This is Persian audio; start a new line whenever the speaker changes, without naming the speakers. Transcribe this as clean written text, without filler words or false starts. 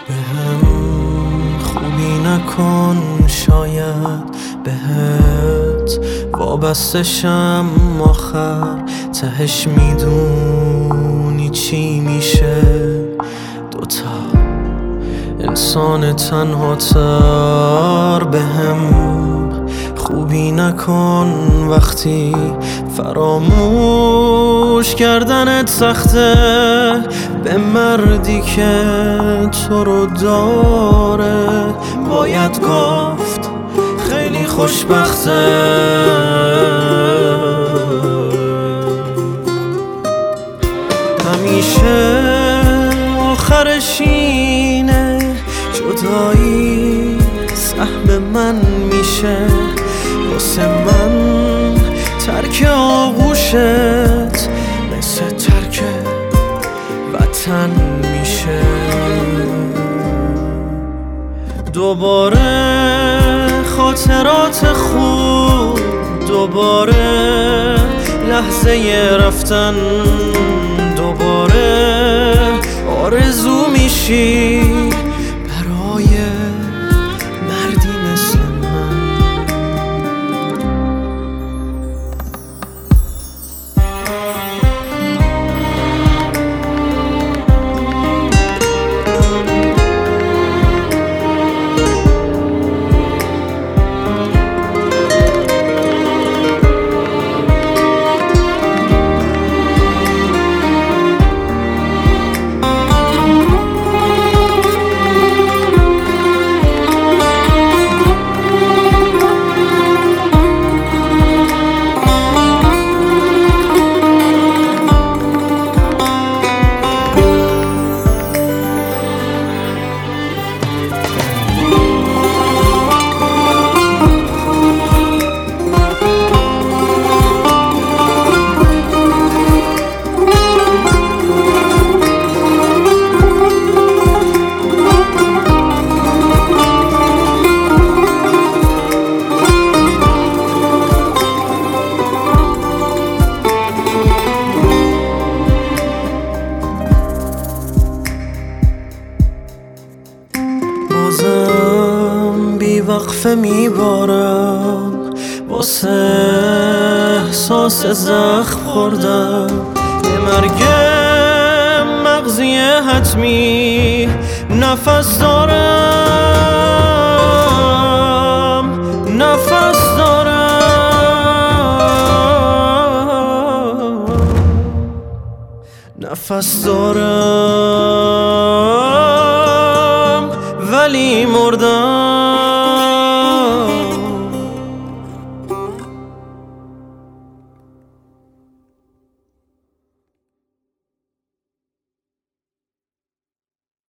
بهم خوبی نکن، شاید بهت وابسته شم آخر تهش میدونی چی میشه. دوتا انسان تنها تر بهم خوبی نکن وقتی فراموش کردنت سخته به مردی که تو رو داره. باید گفت خیلی خوشبخته. همیشه آخرش اینه جدایی سهم من میشه. واسه من ترک آغوشت مثل ترک وطن میشه. دوباره خاطرات خوب، دوباره لحظه رفتن، دوباره آرزو میشی برای مردی مثل من. بازم بی وقفه میبارم واسه احساس زخم خوردم. به مرگ مغزی حتمی نفس دارم، نفس دارم، نفس دارم ولی مردم.